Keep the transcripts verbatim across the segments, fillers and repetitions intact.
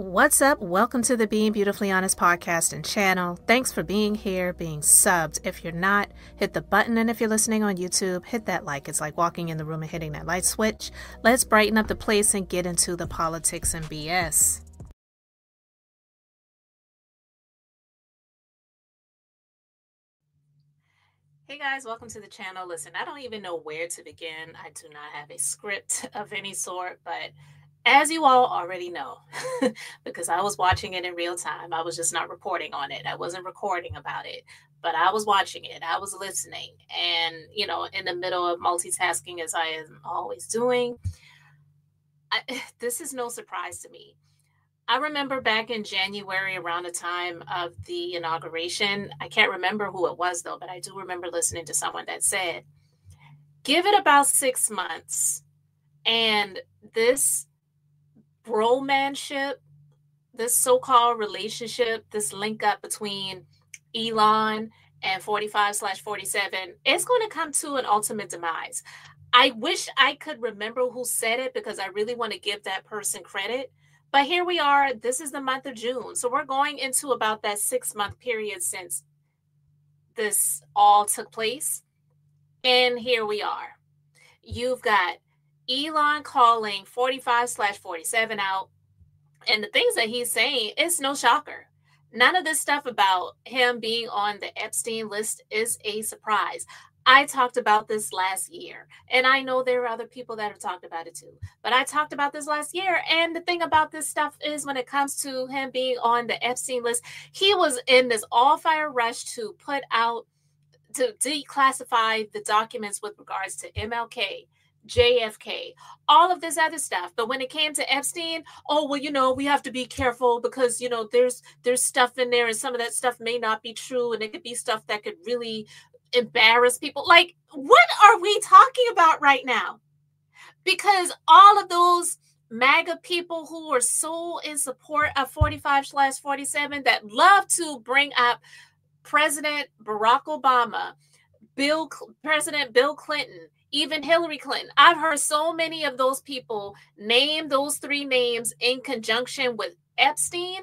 What's up? Welcome to the Being Beautifully Honest podcast and channel. Thanks for being here, being subbed. If you're not, hit the button. And if you're listening on YouTube, hit that like. It's like walking in the room and hitting that light switch. Let's brighten up the place and get into the politics and B S. Hey guys, welcome to the channel. Listen, I don't even know where to begin. I do not have a script of any sort, but as you all already know, because I was watching it in real time, I was just not reporting on it. I wasn't recording about it, but I was watching it. I was listening. And, you know, in the middle of multitasking, as I am always doing, I, this is no surprise to me. I remember back in January, around the time of the inauguration, I can't remember who it was, though, but I do remember listening to someone that said, give it about six months and this bromanship, this so-called relationship, this link up between Elon and forty-five slash forty-seven, it's going to come to an ultimate demise. I wish I could remember who said it because I really want to give that person credit. But here we are. This is the month of June. So we're going into about that six month period since this all took place. And here we are. You've got Elon calling forty-five slash forty-seven out. And the things that he's saying, it's no shocker. None of this stuff about him being on the Epstein list is a surprise. I talked about this last year, and I know there are other people that have talked about it too, but I talked about this last year. And the thing about this stuff is when it comes to him being on the Epstein list, he was in this all fire rush to put out, to declassify the documents with regards to M L K, J F K, all of this other stuff. But when it came to Epstein, oh, well, you know, we have to be careful because, you know, there's there's stuff in there and some of that stuff may not be true. And it could be stuff that could really embarrass people. Like, what are we talking about right now? Because all of those MAGA people who are so in support of forty-five slash forty-seven that love to bring up President Barack Obama, Bill, President Bill Clinton, even Hillary Clinton. I've heard so many of those people name those three names in conjunction with Epstein,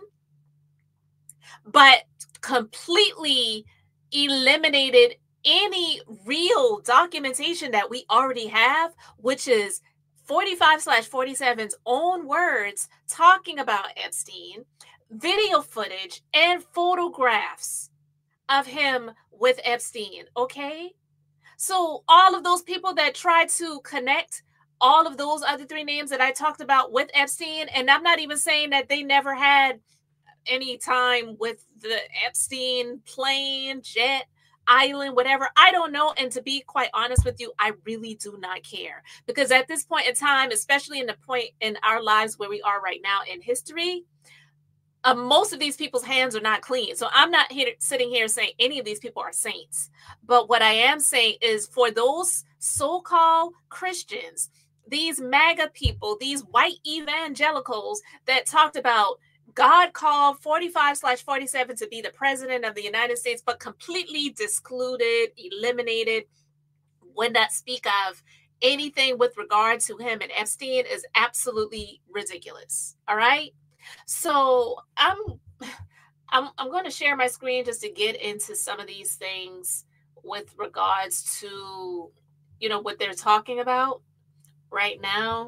but completely eliminated any real documentation that we already have, which is forty-five slash forty-seven's own words talking about Epstein, video footage and photographs of him with Epstein. Okay. So all of those people that try to connect all of those other three names that I talked about with Epstein, and I'm not even saying that they never had any time with the Epstein plane, jet, island, whatever. I don't know. And to be quite honest with you, I really do not care. Because at this point in time, especially in the point in our lives where we are right now in history, Uh, most of these people's hands are not clean. So I'm not here sitting here saying any of these people are saints. But what I am saying is for those so-called Christians, these MAGA people, these white evangelicals that talked about God called forty-five slash forty-seven to be the president of the United States, but completely discluded, eliminated, would not speak of anything with regard to him and Epstein is absolutely ridiculous. All right. So I'm, I'm, I'm going to share my screen just to get into some of these things with regards to, you know, what they're talking about right now.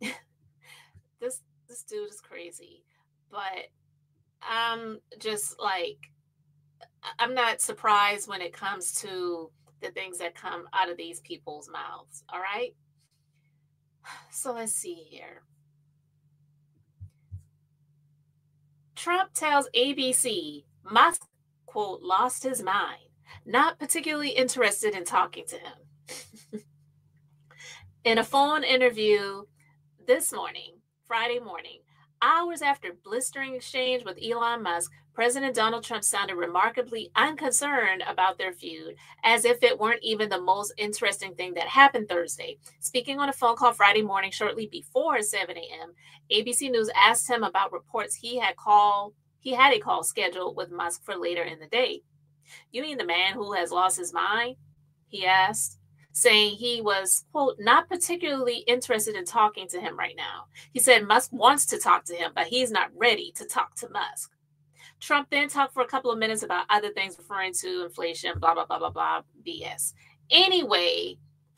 this, this dude is crazy, but I'm just like, I'm not surprised when it comes to the things that come out of these people's mouths. All right. So let's see here. Trump tells A B C Musk, quote, lost his mind, not particularly interested in talking to him. In a phone interview this morning, Friday morning, hours after blistering exchange with Elon Musk, President Donald Trump sounded remarkably unconcerned about their feud, as if it weren't even the most interesting thing that happened Thursday. Speaking on a phone call Friday morning, shortly before seven a.m., A B C News asked him about reports he had call he had a call scheduled with Musk for later in the day. You mean the man who has lost his mind? He asked. saying he was, quote, not particularly interested in talking to him right now. He said Musk wants to talk to him, but he's not ready to talk to Musk. Trump then talked for a couple of minutes about other things referring to inflation, blah, blah, blah, blah, blah, B S. Anyway,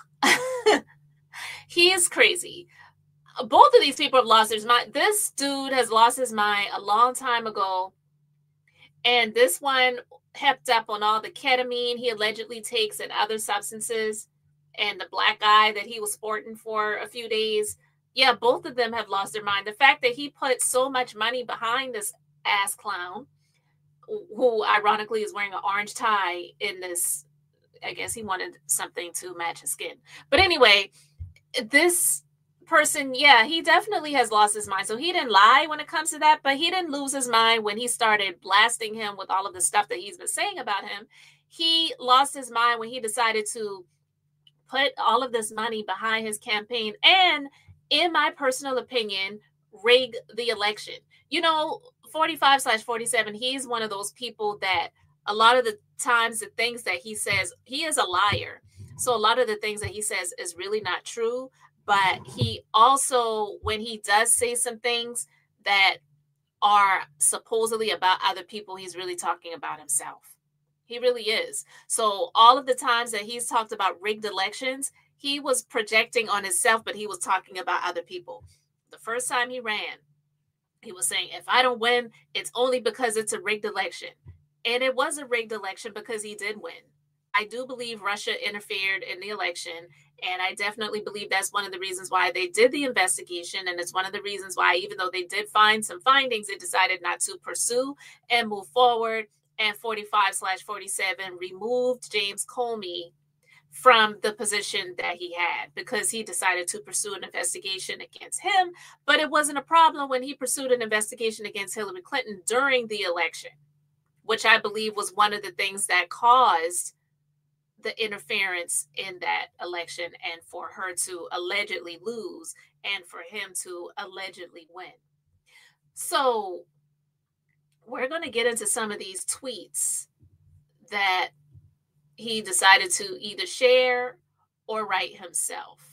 he is crazy. Both of these people have lost their mind. This dude has lost his mind a long time ago. And this one hepped up on all the ketamine he allegedly takes and other substances, and the black eye that he was sporting for a few days. Yeah, both of them have lost their mind. The fact that he put so much money behind this ass clown, who ironically is wearing an orange tie in this, I guess he wanted something to match his skin. But anyway, this person, yeah, he definitely has lost his mind. So he didn't lie when it comes to that, but he didn't lose his mind when he started blasting him with all of the stuff that he's been saying about him. He lost his mind when he decided to put all of this money behind his campaign and, in my personal opinion, rig the election. You know, forty-five slash forty-seven, he's one of those people that a lot of the times the things that he says, he is a liar. So a lot of the things that he says is really not true. But he also, when he does say some things that are supposedly about other people, he's really talking about himself. He really is. So all of the times that he's talked about rigged elections, he was projecting on himself, but he was talking about other people. The first time he ran, he was saying, if I don't win, it's only because it's a rigged election. And it was a rigged election because he did win. I do believe Russia interfered in the election, and I definitely believe that's one of the reasons why they did the investigation, and it's one of the reasons why, even though they did find some findings, they decided not to pursue and move forward, and forty-five slash forty-seven removed James Comey from the position that he had because he decided to pursue an investigation against him, but it wasn't a problem when he pursued an investigation against Hillary Clinton during the election, which I believe was one of the things that caused the interference in that election and for her to allegedly lose and for him to allegedly win. So we're going to get into some of these tweets that he decided to either share or write himself.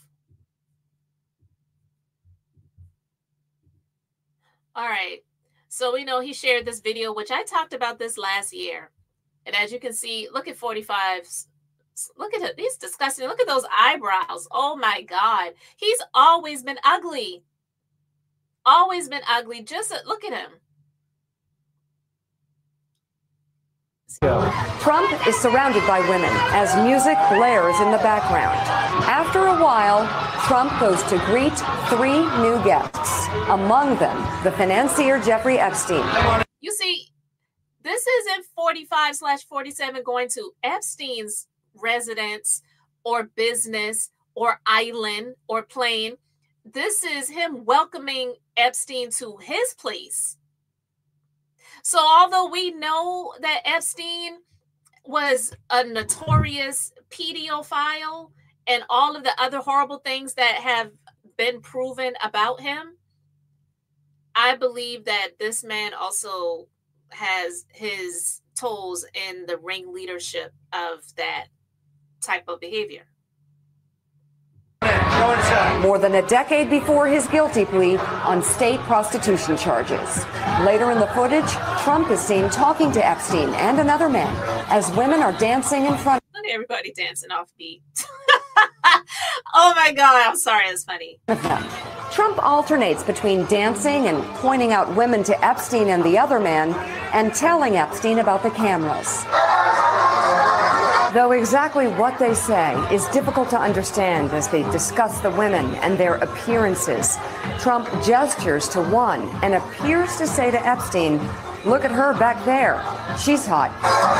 All right. So we know he shared this video, which I talked about this last year. And as you can see, look at forty-five's. Look at it. He's disgusting. Look at those eyebrows. Oh my God. He's always been ugly. Always been ugly. Just look at him. Trump is surrounded by women as music blares in the background. After a while, Trump goes to greet three new guests. Among them, the financier Jeffrey Epstein. You see, this isn't forty-five slash forty-seven going to Epstein's residence or business or island or plane. This is him welcoming Epstein to his place. So although we know that Epstein was a notorious pedophile and all of the other horrible things that have been proven about him, I believe that this man also has his toes in the ringleadership of that type of behavior. More than a decade before his guilty plea on state prostitution charges. Later in the footage, Trump is seen talking to Epstein and another man as women are dancing in front. Look at everybody dancing off beat. Oh my God, I'm sorry, it's funny. Trump alternates between dancing and pointing out women to Epstein and the other man and telling Epstein about the cameras. Though exactly what they say is difficult to understand as they discuss the women and their appearances, Trump gestures to one and appears to say to Epstein, "Look at her back there. She's hot."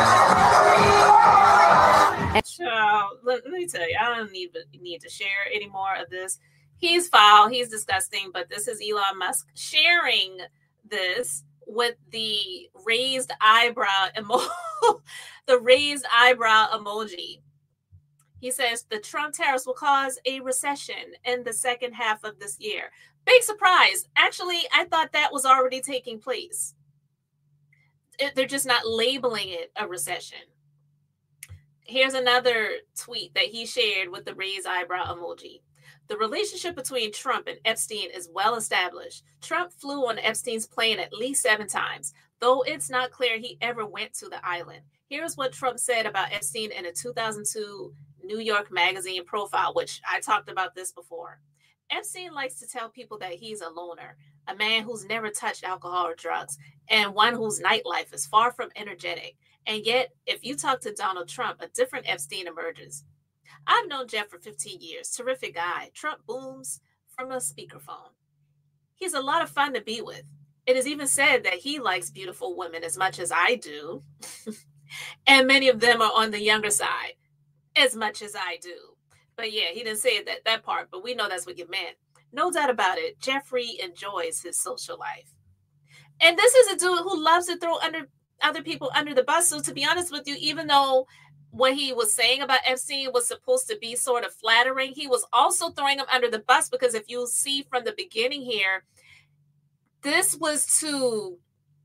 Child, let, let me tell you, I don't need, need to share any more of this. He's foul. He's disgusting. But this is Elon Musk sharing this with the raised eyebrow emoji. The raised eyebrow emoji. He says the Trump tariffs will cause a recession in the second half of this year. Big surprise. Actually, I thought that was already taking place. It, they're just not labeling it a recession. Here's another tweet that he shared with the raised eyebrow emoji. The relationship between Trump and Epstein is well established. Trump flew on Epstein's plane at least seven times, though it's not clear he ever went to the island. Here's what Trump said about Epstein in a two thousand two New York Magazine profile, which I talked about this before. Epstein likes to tell people that he's a loner, a man who's never touched alcohol or drugs, and one whose nightlife is far from energetic. And yet, if you talk to Donald Trump, a different Epstein emerges. I've known Jeff for fifteen years. Terrific guy. Trump booms from a speakerphone. He's a lot of fun to be with. It is even said that he likes beautiful women as much as I do. And many of them are on the younger side, as much as I do. But yeah, he didn't say that, that part, but we know that's what you meant. No doubt about it, Jeffrey enjoys his social life. And this is a dude who loves to throw under other people under the bus. So to be honest with you, even though what he was saying about Epstein was supposed to be sort of flattering, he was also throwing him under the bus, because if you see from the beginning here, this was to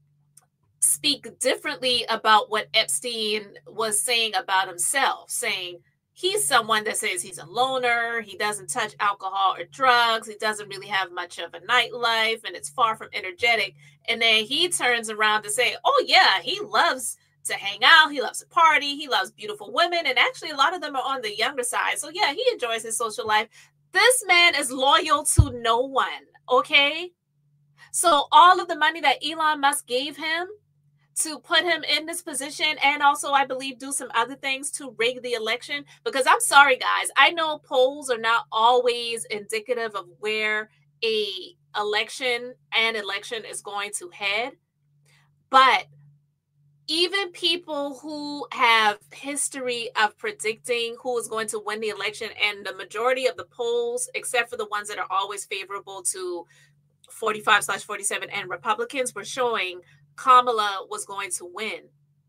speak differently about what Epstein was saying about himself, saying he's someone that says he's a loner, he doesn't touch alcohol or drugs, he doesn't really have much of a nightlife, and it's far from energetic. And then he turns around to say, oh yeah, he loves to hang out, he loves to party, he loves beautiful women, and actually a lot of them are on the younger side. So yeah, he enjoys his social life. This man is loyal to no one, okay? So all of the money that Elon Musk gave him to put him in this position, and also I believe do some other things to rig the election, because I'm sorry guys, I know polls are not always indicative of where a election and election is going to head, but even people who have history of predicting who is going to win the election, and the majority of the polls, except for the ones that are always favorable to forty-five slash forty-seven and Republicans, were showing Kamala was going to win.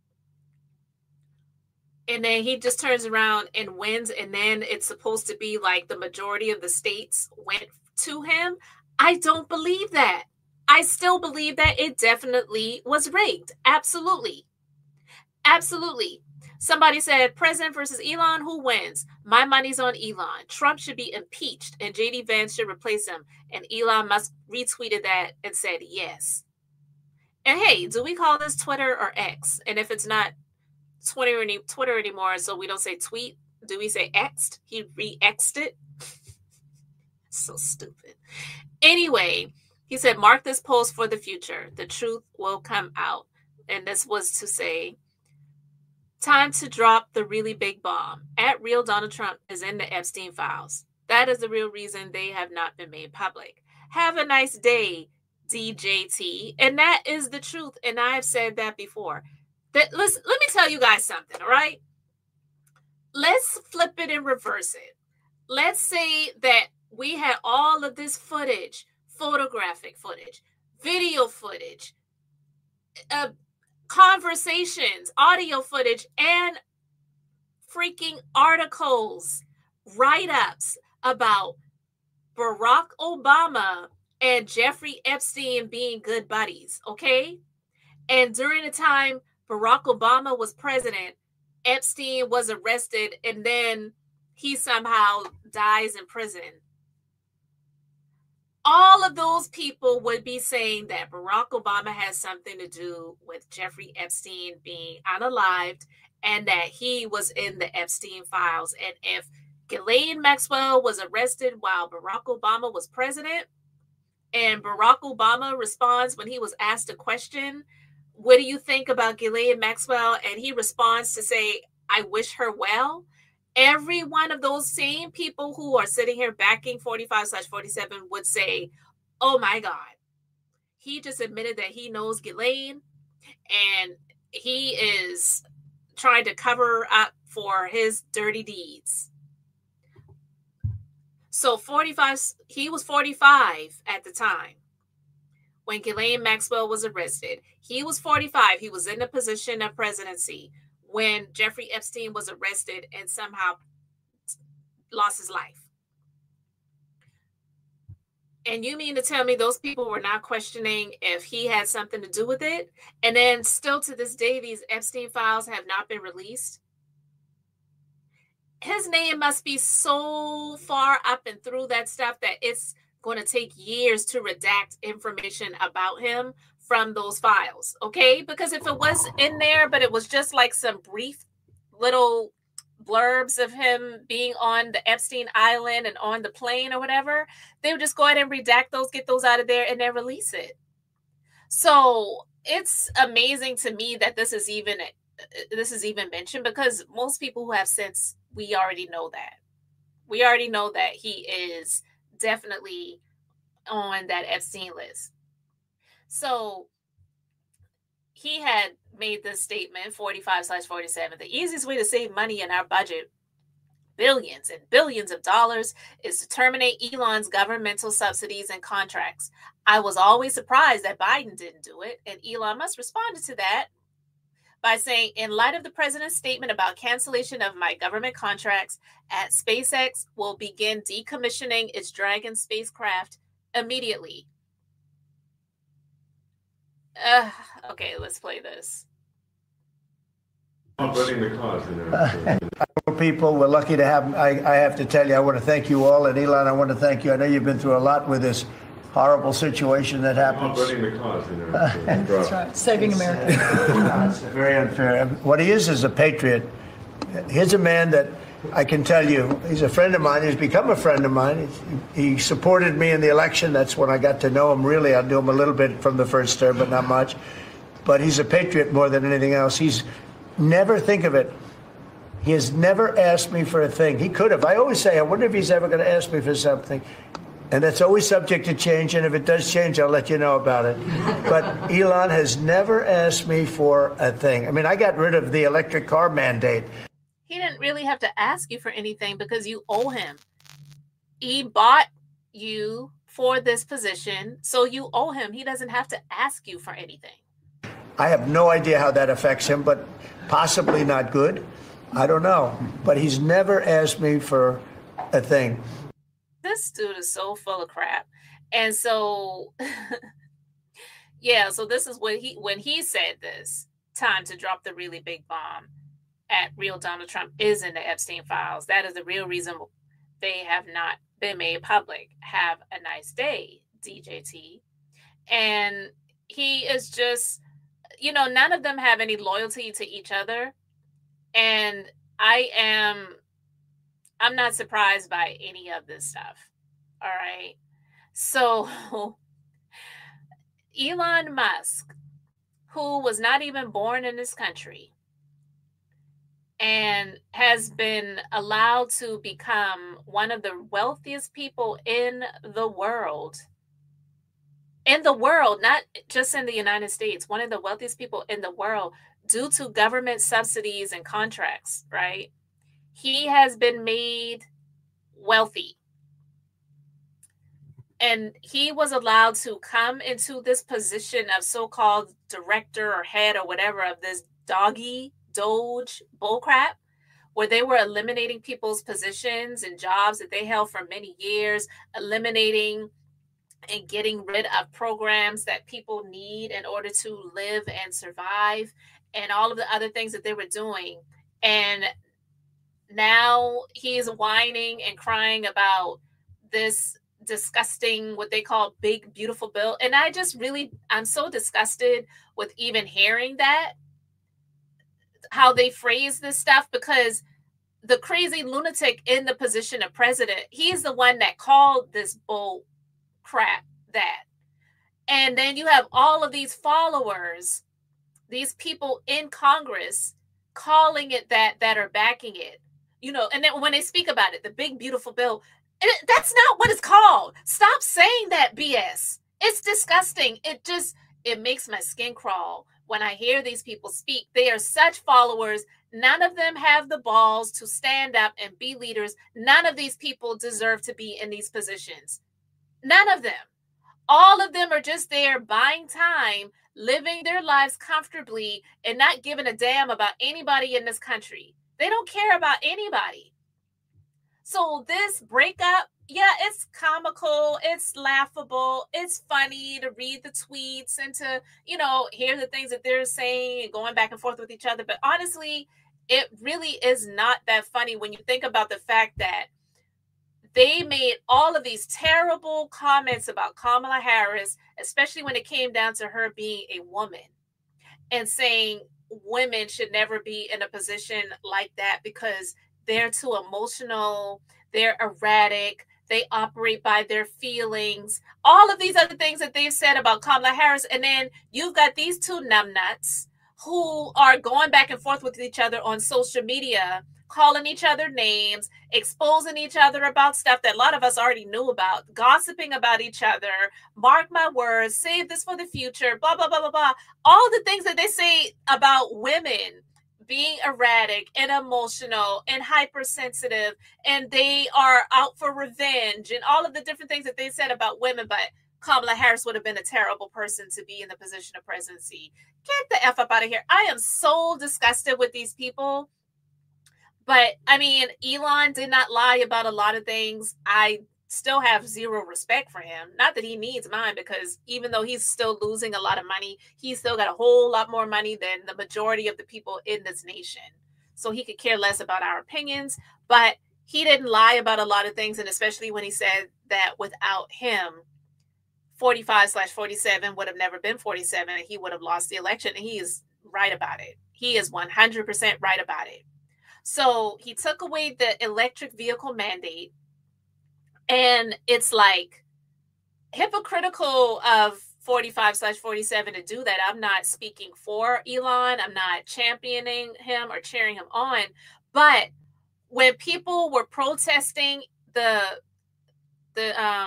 And then he just turns around and wins, and then it's supposed to be like the majority of the states went to him. I don't believe that. I still believe that it definitely was rigged. Absolutely. Absolutely. Somebody said, President versus Elon, who wins? My money's on Elon. Trump should be impeached and J D Vance should replace him. And Elon Musk retweeted that and said yes. And hey, do we call this Twitter or X? And if it's not Twitter, any, Twitter anymore, so we don't say tweet, do we say X'd? He re-X'd it? So stupid. Anyway, he said, mark this post for the future. The truth will come out. And this was to say, time to drop the really big bomb. At Real Donald Trump is in the Epstein files. That is the real reason they have not been made public. Have a nice day, D J T. And that is the truth. And I have said that before. That let's let me tell you guys something, all right? Let's flip it and reverse it. Let's say that we had all of this footage, photographic footage, video footage, uh, conversations, audio footage, and freaking articles, write-ups about Barack Obama and Jeffrey Epstein being good buddies, okay? And during the time Barack Obama was president, Epstein was arrested, and then he somehow dies in prison. All of those people would be saying that Barack Obama has something to do with Jeffrey Epstein being unalived and that he was in the Epstein files. And if Ghislaine Maxwell was arrested while Barack Obama was president, and Barack Obama responds when he was asked a question, what do you think about Ghislaine Maxwell? And he responds to say, I wish her well. Every one of those same people who are sitting here backing forty-five slash forty-seven would say, oh my God, he just admitted that he knows Ghislaine and he is trying to cover up for his dirty deeds. So forty-five, he was forty-five at the time when Ghislaine Maxwell was arrested. He was forty-five. He was in the position of presidency when Jeffrey Epstein was arrested and somehow lost his life. And you mean to tell me those people were not questioning if he had something to do with it? And then still to this day, these Epstein files have not been released? his name must be so far up and through that stuff that it's going to take years to redact information about him from those files, okay? Because if it was in there, but it was just like some brief little blurbs of him being on the Epstein Island and on the plane or whatever, they would just go ahead and redact those, get those out of there, and then release it. So it's amazing to me that this is even this is even mentioned, because most people who have sense, we already know that. We already know that he is definitely on that Epstein list. So he had made this statement, forty-five slash forty-seven, the easiest way to save money in our budget, billions and billions of dollars, is to terminate Elon's governmental subsidies and contracts. I was always surprised that Biden didn't do it, and Elon Musk responded to that by saying, in light of the president's statement about cancellation of my government contracts, at SpaceX will begin decommissioning its Dragon spacecraft immediately. Uh, okay, let's play this. Running the cause, you know. Uh, people, we're lucky to have. I, I have to tell you, I want to thank you all, and Elon, I want to thank you. I know you've been through a lot with this horrible situation that happens. Running the cause, you know. That's right, saving America. It's very unfair. What he is is a patriot. He's a man that I can tell you, he's a friend of mine. He's become a friend of mine. He, he supported me in the election. That's when I got to know him. Really, I knew him a little bit from the first term, but not much. But he's a patriot more than anything else. He's never, think of it, he has never asked me for a thing. He could have. I always say, I wonder if he's ever going to ask me for something. And that's always subject to change. And if it does change, I'll let you know about it. But Elon has never asked me for a thing. I mean, I got rid of the electric car mandate. He didn't really have to ask you for anything because you owe him. He bought you for this position, so you owe him. He doesn't have to ask you for anything. I have no idea how that affects him, but possibly not good. I don't know. But he's never asked me for a thing. This dude is so full of crap. And so, yeah, so this is what he, when he said this, time to drop the really big bomb at real Donald Trump is in the Epstein files. That is the real reason they have not been made public. Have a nice day, D J T. And he is just, you know, none of them have any loyalty to each other. And I am, I'm not surprised by any of this stuff. All right. So Elon Musk, who was not even born in this country and has been allowed to become one of the wealthiest people in the world, in the world, not just in the United States, one of the wealthiest people in the world due to government subsidies and contracts, right? He has been made wealthy. And he was allowed to come into this position of so-called director or head or whatever of this doggy Doge bullcrap, where they were eliminating people's positions and jobs that they held for many years, eliminating and getting rid of programs that people need in order to live and survive, and all of the other things that they were doing. And now he's whining and crying about this disgusting, what they call big, beautiful bill. And I just really, I'm so disgusted with even hearing that, how they phrase this stuff, because the crazy lunatic in the position of president, he's the one that called this bull crap that. And then you have all of these followers, these people in Congress calling it that, that are backing it, you know, and then when they speak about it, the big, beautiful bill, it, that's not what it's called. Stop saying that B S. It's disgusting. It just, it makes my skin crawl when I hear these people speak. They are such followers. None of them have the balls to stand up and be leaders. None of these people deserve to be in these positions. None of them. All of them are just there buying time, living their lives comfortably, and not giving a damn about anybody in this country. They don't care about anybody. So this breakup, yeah, it's comical, it's laughable, it's funny to read the tweets and to, you know, hear the things that they're saying and going back and forth with each other. But honestly, it really is not that funny when you think about the fact that they made all of these terrible comments about Kamala Harris, especially when it came down to her being a woman, and saying women should never be in a position like that because they're too emotional, they're erratic, they operate by their feelings, all of these other things that they've said about Kamala Harris. And then you've got these two numbnuts who are going back and forth with each other on social media, calling each other names, exposing each other about stuff that a lot of us already knew about, gossiping about each other, mark my words, save this for the future, blah, blah, blah, blah, blah. All the things that they say about women being erratic and emotional and hypersensitive, and they are out for revenge, and all of the different things that they said about women. But Kamala Harris would have been a terrible person to be in the position of presidency. Get the F up out of here. I am so disgusted with these people. But I mean, Elon did not lie about a lot of things. I still have zero respect for him. Not that he needs mine, because even though he's still losing a lot of money, he's still got a whole lot more money than the majority of the people in this nation. So he could care less about our opinions. But he didn't lie about a lot of things. And especially when he said that without him, forty-five slash forty-seven would have never been forty-seven, and he would have lost the election. And he is right about it. He is one hundred percent right about it. So he took away the electric vehicle mandate, and it's like hypocritical of forty-five slash forty-seven to do that. I'm not speaking for Elon. I'm not championing him or cheering him on. But when people were protesting the the um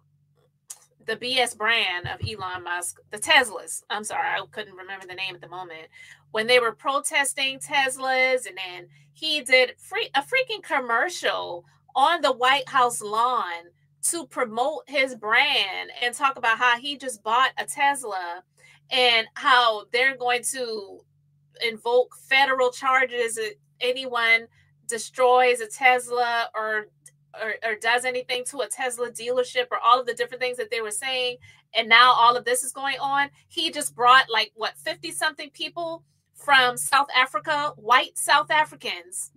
the B S brand of Elon Musk, the Teslas, I'm sorry, I couldn't remember the name at the moment, when they were protesting Teslas, and then he did free, a freaking commercial on the White House lawn to promote his brand and talk about how he just bought a Tesla and how they're going to invoke federal charges if anyone destroys a Tesla or Or, or does anything to a Tesla dealership, or all of the different things that they were saying. And now all of this is going on. He just brought like, what, fifty something people from South Africa, white South Africans,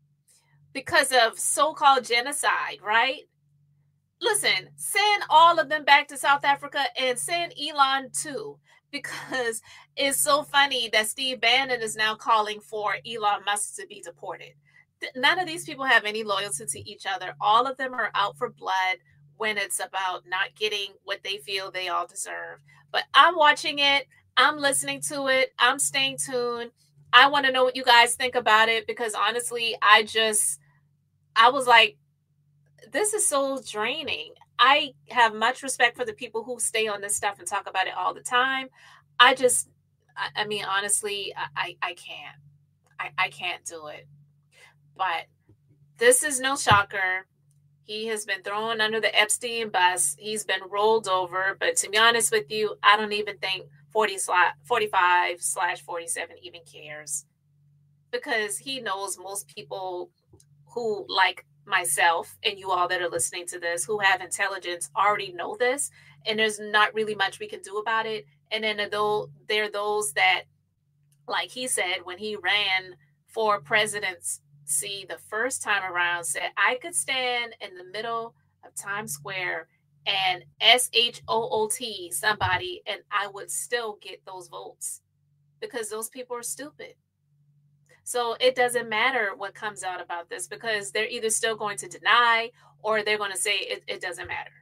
because of so-called genocide, right? Listen, send all of them back to South Africa, and send Elon too, because it's so funny that Steve Bannon is now calling for Elon Musk to be deported. None of these people have any loyalty to each other. All of them are out for blood when it's about not getting what they feel they all deserve. But I'm watching it. I'm listening to it. I'm staying tuned. I want to know what you guys think about it, because honestly, I just, I was like, this is so draining. I have much respect for the people who stay on this stuff and talk about it all the time. I just, I, I mean, honestly, I, I can't. I, I can't do it. But this is no shocker. He has been thrown under the Epstein bus. He's been rolled over. But to be honest with you, I don't even think forty, forty-five slash forty-seven even cares, because he knows most people who, like myself and you all that are listening to this, who have intelligence, already know this. And there's not really much we can do about it. And then there are those that, like he said, when he ran for presidency the first time around, said I could stand in the middle of Times Square and S H O O T somebody and I would still get those votes, because those people are stupid. So it doesn't matter what comes out about this, because they're either still going to deny or they're going to say it, it doesn't matter.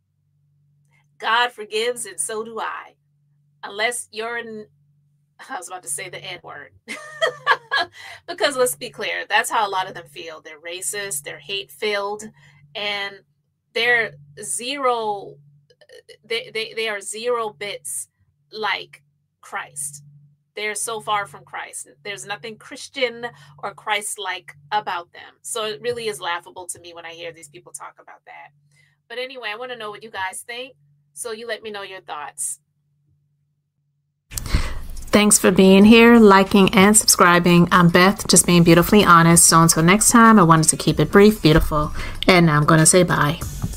God forgives, and so do I. Unless you're in, I was about to say the N word. Because let's be clear, that's how a lot of them feel. They're racist, they're hate-filled, and they're zero, they, they, they are zero bits like Christ. They're so far from Christ. There's nothing Christian or Christ-like about them. So it really is laughable to me when I hear these people talk about that. But anyway, I want to know what you guys think. So you let me know your thoughts. Thanks for being here, liking, and subscribing. I'm Beth, just being beautifully honest. So until next time, I wanted to keep it brief, beautiful, and now I'm going to say bye.